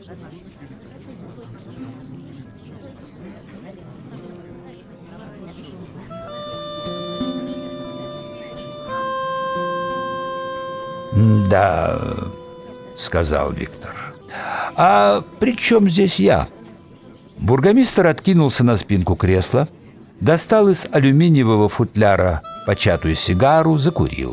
«Да, — сказал Виктор, — а при чем здесь я?» Бургомистр откинулся на спинку кресла, достал из алюминиевого футляра початую сигару, закурил.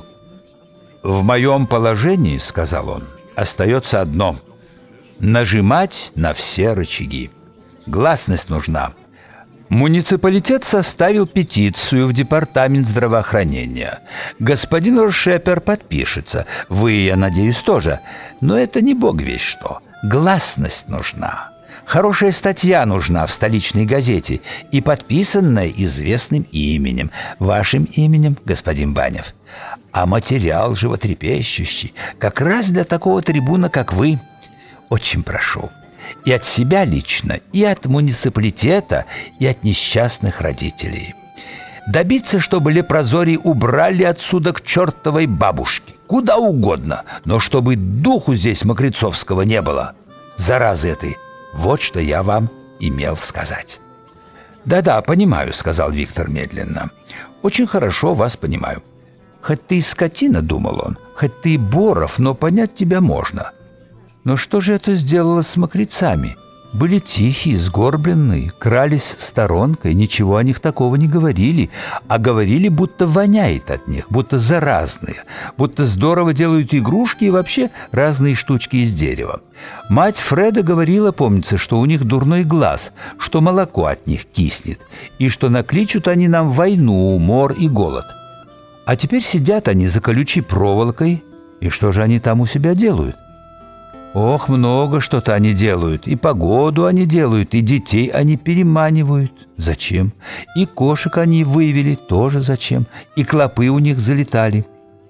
«В моем положении, — сказал он, — остается одно — нажимать на все рычаги. Гласность нужна. Муниципалитет составил петицию в департамент здравоохранения. Господин Рушепер подпишется. Вы, я надеюсь, тоже. Но это не бог весть что. Гласность нужна. Хорошая статья нужна в столичной газете и подписанная известным именем. Вашим именем, господин Банев. А материал животрепещущий. Как раз для такого трибуна, как вы. Очень прошу. И от себя лично, и от муниципалитета, и от несчастных родителей. Добиться, чтобы лепрозорий убрали отсюда к чертовой бабушке. Куда угодно, но чтобы духу здесь мокрицовского не было. Заразы этой. Вот что я вам имел сказать. «Да-да, понимаю», — сказал Виктор медленно. «Очень хорошо вас понимаю. Хоть ты и скотина, — думал он, — хоть ты и Боров, но понять тебя можно. Но что же это сделало с мокрицами? Были тихие, сгорбленные, крались сторонкой, ничего о них такого не говорили, а говорили, будто воняет от них, будто заразные, будто здорово делают игрушки и вообще разные штучки из дерева. Мать Фреда говорила, помнится, что у них дурной глаз, что молоко от них киснет, и что накличут они нам войну, мор и голод. А теперь сидят они за колючей проволокой, и что же они там у себя делают? Ох, много что-то они делают. И погоду они делают, и детей они переманивают. Зачем? И кошек они вывели, тоже зачем? И клопы у них залетали.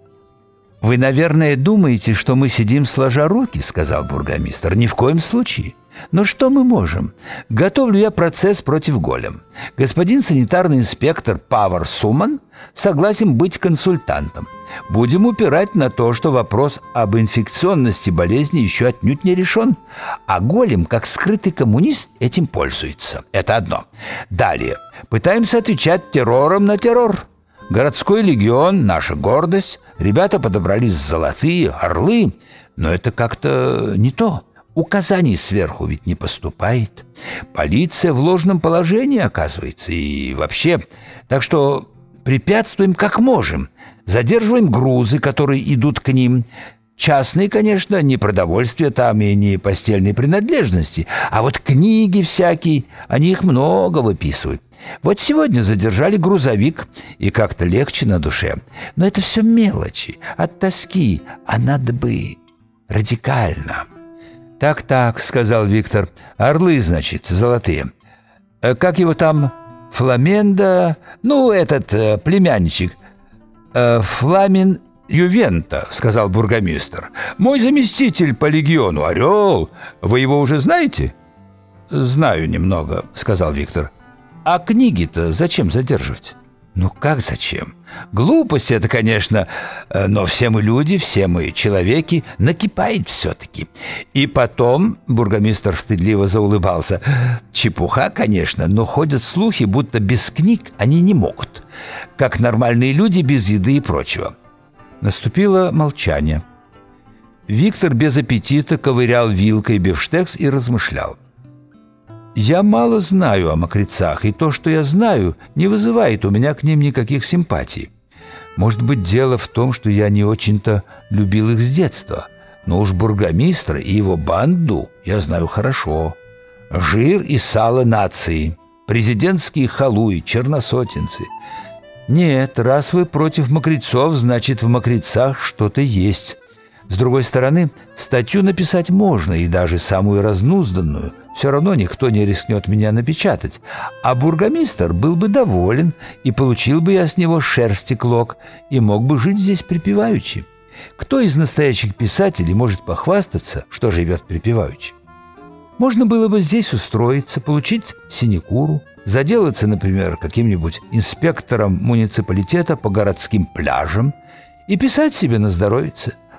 «Вы, наверное, думаете, что мы сидим сложа руки, — сказал бургомистр. — Ни в коем случае. Но что мы можем? Готовлю я процесс против Голем. Господин санитарный инспектор Павар Суман согласен быть консультантом. Будем упирать на то, что вопрос об инфекционности болезни еще отнюдь не решен. А Голем, как скрытый коммунист, этим пользуется. Это одно. Далее. Пытаемся отвечать террором на террор. Городской легион – наша гордость. Ребята подобрались золотые орлы. Но это как-то не то. Указаний сверху ведь не поступает. Полиция в ложном положении оказывается. И вообще. Так что препятствуем как можем. Задерживаем грузы, которые идут к ним. Частные, конечно, не продовольствие там и не постельные принадлежности. А вот книги всякие, они их много выписывают. Вот сегодня задержали грузовик, и как-то легче на душе. Но это все мелочи, от тоски, а надо бы радикально. «Так-так», — сказал Виктор, — «орлы, значит, золотые. Как его там? Фламенда? Ну, этот племянничек. Фламин Ювента», — сказал бургомистр. «Мой заместитель по легиону, Орел. Вы его уже знаете?» «Знаю немного», — сказал Виктор. «А книги-то зачем задерживать?» «Ну как зачем? Глупость это, конечно, но все мы люди, все мы человеки, накипает все-таки. И потом, бургомистр стыдливо заулыбался, чепуха, конечно, но ходят слухи, будто без книг они не могут, как нормальные люди без еды и прочего». Наступило молчание. Виктор без аппетита ковырял вилкой бифштекс и размышлял. «Я мало знаю о мокрицах, и то, что я знаю, не вызывает у меня к ним никаких симпатий. Может быть, дело в том, что я не очень-то любил их с детства, но уж бургомистра и его банду я знаю хорошо. Жир и сало нации, президентские халуи, черносотенцы. Нет, раз вы против мокрицов, значит, в мокрицах что-то есть. С другой стороны, статью написать можно, и даже самую разнузданную. Все равно никто не рискнет меня напечатать. А бургомистр был бы доволен, и получил бы я с него шерсти клок, и мог бы жить здесь припеваючи. Кто из настоящих писателей может похвастаться, что живет припеваючи? Можно было бы здесь устроиться, получить синекуру, заделаться, например, каким-нибудь инспектором муниципалитета по городским пляжам и писать себе на здоровице.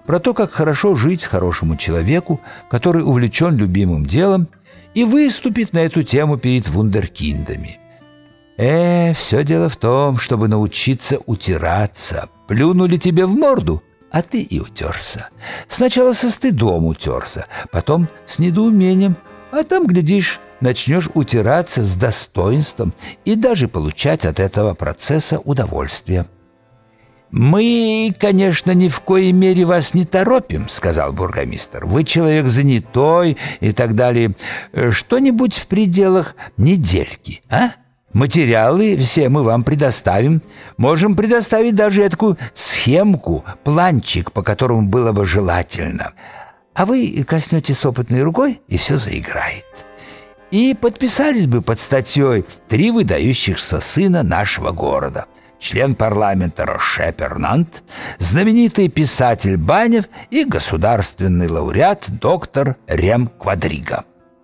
про то, как хорошо жить хорошему человеку, который увлечен любимым делом, и выступит на эту тему перед вундеркиндами. Все дело в том, чтобы научиться утираться. Плюнули тебе в морду, а ты и утерся. Сначала со стыдом утерся, потом с недоумением, а там, глядишь, начнешь утираться с достоинством и даже получать от этого процесса удовольствие. «Мы, конечно, ни в коей мере вас не торопим», — сказал бургомистр. «Вы человек занятой и так далее. Что-нибудь в пределах недельки, а? Материалы все мы вам предоставим. Можем предоставить даже такую схемку, планчик, по которому было бы желательно. А вы коснетесь опытной рукой, и все заиграет. И подписались бы под статьей 3 выдающихся сына нашего города. Член парламента Роше Пернант, знаменитый писатель Банев и государственный лауреат доктор Рем Квадриго».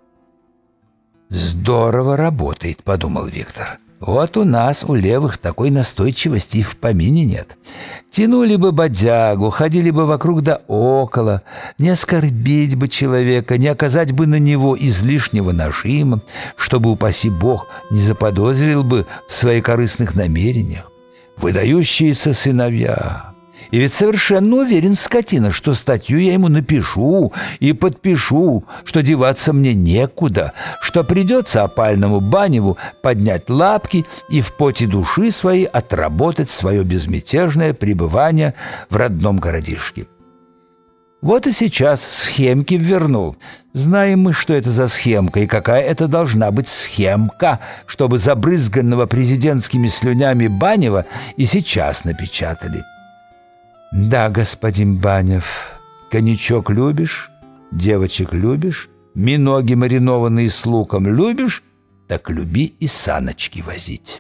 «Здорово работает», — подумал Виктор. «Вот у нас, у левых, такой настойчивости и в помине нет. Тянули бы бодягу, ходили бы вокруг да около, не оскорбить бы человека, не оказать бы на него излишнего нажима, чтобы, упаси Бог, не заподозрил бы в своих корыстных намерениях. Выдающиеся сыновья. И ведь совершенно уверен, скотина, что статью я ему напишу и подпишу, что деваться мне некуда, что придется опальному Баневу поднять лапки и в поте души своей отработать свое безмятежное пребывание в родном городишке. Вот и сейчас схемки ввернул. Знаем мы, что это за схемка и какая это должна быть схемка, чтобы забрызганного президентскими слюнями Банева и сейчас напечатали. Да, господин Банев, коньячок любишь, девочек любишь, миноги маринованные с луком любишь, так люби и саночки возить.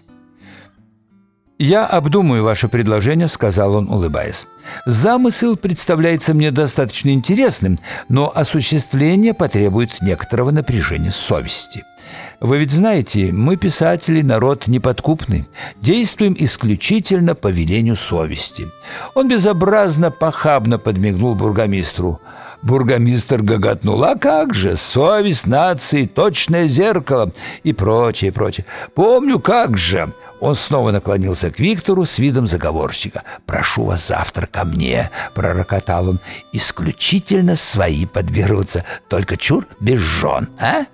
«Я обдумаю ваше предложение», — сказал он, улыбаясь. «Замысел представляется мне достаточно интересным, но осуществление потребует некоторого напряжения совести. Вы ведь знаете, мы, писатели, народ неподкупный, действуем исключительно по велению совести». Он безобразно, похабно подмигнул бургомистру. Бургомистр гоготнул. «А как же, совесть нации, точное зеркало» и прочее, прочее. «Помню, как же». Он снова наклонился к Виктору с видом заговорщика. «Прошу вас завтра ко мне», — пророкотал он. «Исключительно свои подберутся, только чур без жен, а?»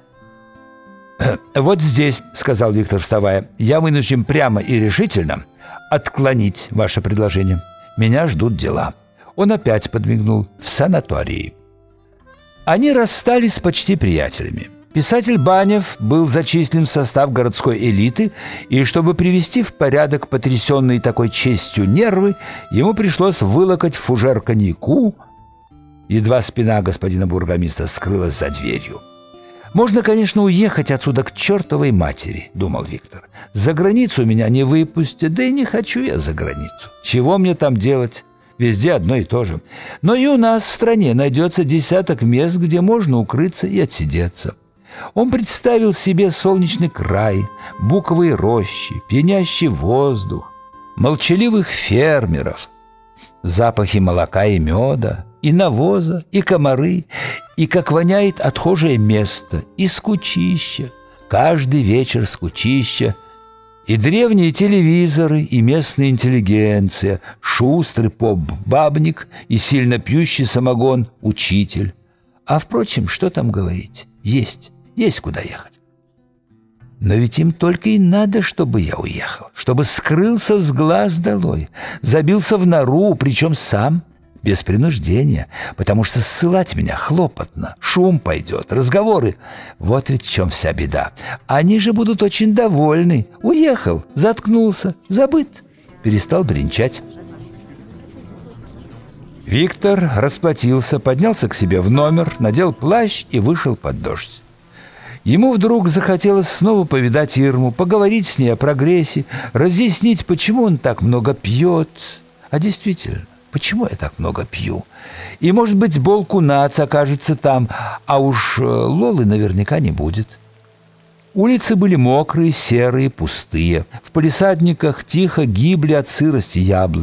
«Вот здесь», — сказал Виктор, вставая, — «я вынужден прямо и решительно отклонить ваше предложение. Меня ждут дела». Он опять подмигнул. «В санатории». Они расстались почти приятелями. Писатель Банев был зачислен в состав городской элиты, и чтобы привести в порядок потрясенные такой честью нервы, ему пришлось вылокать фужер коньяку. Едва спина господина бургомистра скрылась за дверью. «Можно, конечно, уехать отсюда к чертовой матери», — думал Виктор. «За границу меня не выпустят, да и не хочу я за границу. Чего мне там делать? Везде одно и то же. Но и у нас в стране найдется десяток мест, где можно укрыться и отсидеться». Он представил себе солнечный край, буковые рощи, пьянящий воздух, молчаливых фермеров, запахи молока и меда, и навоза, и комары, и как воняет отхожее место, и скучища, каждый вечер скучища, и древние телевизоры, и местная интеллигенция, шустрый поп-бабник и сильно пьющий самогон учитель. А, впрочем, что там говорить? Есть куда ехать. Но ведь им только и надо, чтобы я уехал, чтобы скрылся с глаз долой, забился в нору, причем сам, без принуждения, потому что ссылать меня хлопотно, шум пойдет, разговоры. Вот ведь в чем вся беда. Они же будут очень довольны. Уехал, заткнулся, забыт, перестал бренчать. Виктор расплатился, поднялся к себе в номер, надел плащ и вышел под дождь. Ему вдруг захотелось снова повидать Ирму, поговорить с ней о прогрессе, разъяснить, почему он так много пьет. А действительно, почему я так много пью? И, может быть, Болкунац окажется там, а уж Лолы наверняка не будет. Улицы были мокрые, серые, пустые. В палисадниках тихо гибли от сырости яблони.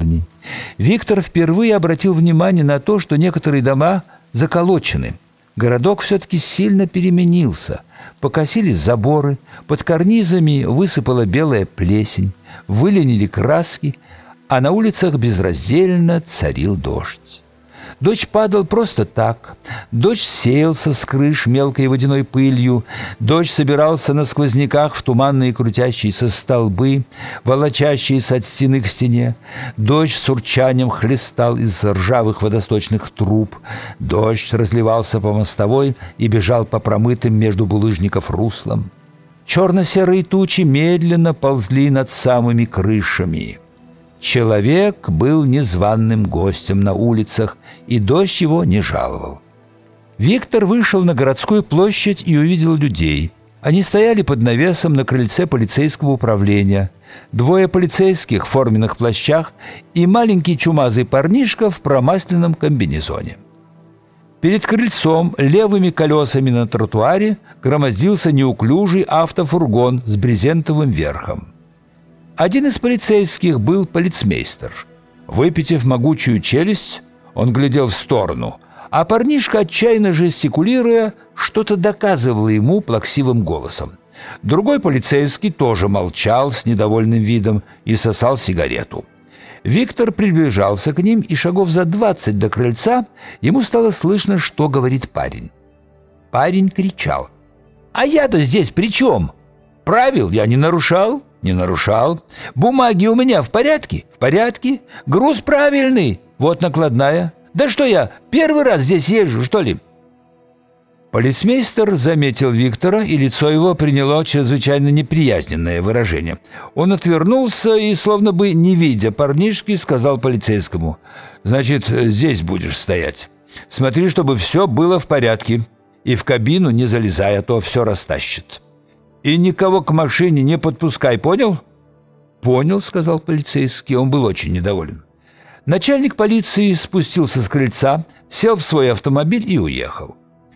Виктор впервые обратил внимание на то, что некоторые дома заколочены. Городок все-таки сильно переменился. Покосились заборы, под карнизами высыпала белая плесень, выленили краски, а на улицах безраздельно царил дождь. Дождь падал просто так, дождь сеялся с крыш мелкой водяной пылью, дождь собирался на сквозняках в туманные крутящиеся столбы, волочащиеся от стены к стене, дождь с урчанием хлестал из ржавых водосточных труб, дождь разливался по мостовой и бежал по промытым между булыжников руслам. Черно-серые тучи медленно ползли над самыми крышами. Человек был незваным гостем на улицах, и дождь его не жаловал. Виктор вышел на городскую площадь и увидел людей. Они стояли под навесом на крыльце полицейского управления. Двое полицейских в форменных плащах и маленький чумазый парнишка в промасленном комбинезоне. Перед крыльцом левыми колесами на тротуаре громоздился неуклюжий автофургон с брезентовым верхом. Один из полицейских был полицмейстер. Выпитив могучую челюсть, он глядел в сторону, а парнишка, отчаянно жестикулируя, что-то доказывал ему плаксивым голосом. Другой полицейский тоже молчал с недовольным видом и сосал сигарету. Виктор приближался к ним, и шагов за 20 до крыльца ему стало слышно, что говорит парень. Парень кричал: «А я-то здесь при чем? Правил я не нарушал?» «Не нарушал. Бумаги у меня в порядке?» «В порядке. Груз правильный. Вот накладная. Да что я, первый раз здесь езжу, что ли?» Полицмейстер заметил Виктора, и лицо его приняло чрезвычайно неприязненное выражение. Он отвернулся и, словно бы не видя парнишки, сказал полицейскому: «Значит, здесь будешь стоять. Смотри, чтобы все было в порядке, и в кабину не залезай, а то все растащит. И никого к машине не подпускай, понял?» «Понял», — сказал полицейский, он был очень недоволен. Начальник полиции спустился с крыльца, сел в свой автомобиль и уехал.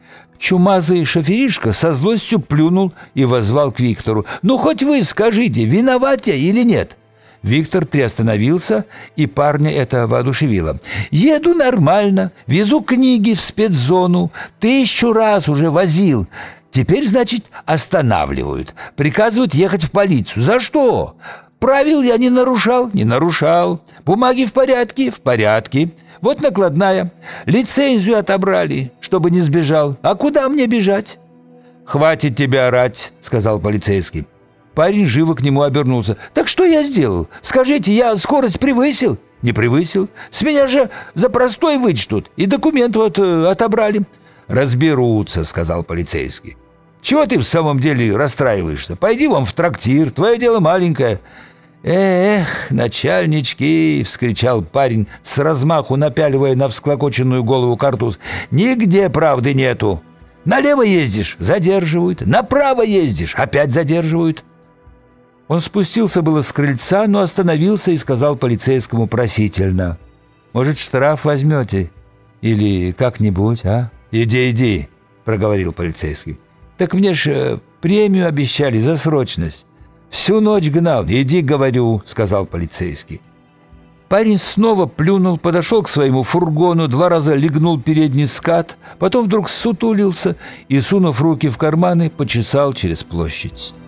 Чумазый шоферишка со злостью плюнул и воззвал к Виктору: «Ну, хоть вы скажите, виноват я или нет?» Виктор приостановился, и парня это воодушевило. «Еду нормально, везу книги в спецзону, 1000 раз уже возил. Теперь, значит, останавливают, приказывают ехать в полицию. За что? Правил я не нарушал? Не нарушал. Бумаги в порядке? В порядке. Вот накладная. Лицензию отобрали, чтобы не сбежал. А куда мне бежать?» «Хватит тебя орать», — сказал полицейский. Парень живо к нему обернулся. «Так что я сделал? Скажите, я скорость превысил?» «Не превысил. С меня же за простой вычтут, и документ вот отобрали». «Разберутся», — сказал полицейский. «Чего ты в самом деле расстраиваешься? Пойди вон в трактир, твое дело маленькое». «Эх, начальнички!» — вскричал парень, с размаху напяливая на всклокоченную голову картуз. «Нигде правды нету. Налево ездишь — задерживают, направо ездишь — опять задерживают». Он спустился было с крыльца, но остановился и сказал полицейскому просительно: «Может, штраф возьмете? Или как-нибудь, а?» «Иди», — проговорил полицейский. «Так мне ж премию обещали за срочность. Всю ночь гнал. Иди, говорю», — сказал полицейский. Парень снова плюнул, подошел к своему фургону, 2 раза легнул передний скат, потом вдруг сутулился и, сунув руки в карманы, почесал через площадь.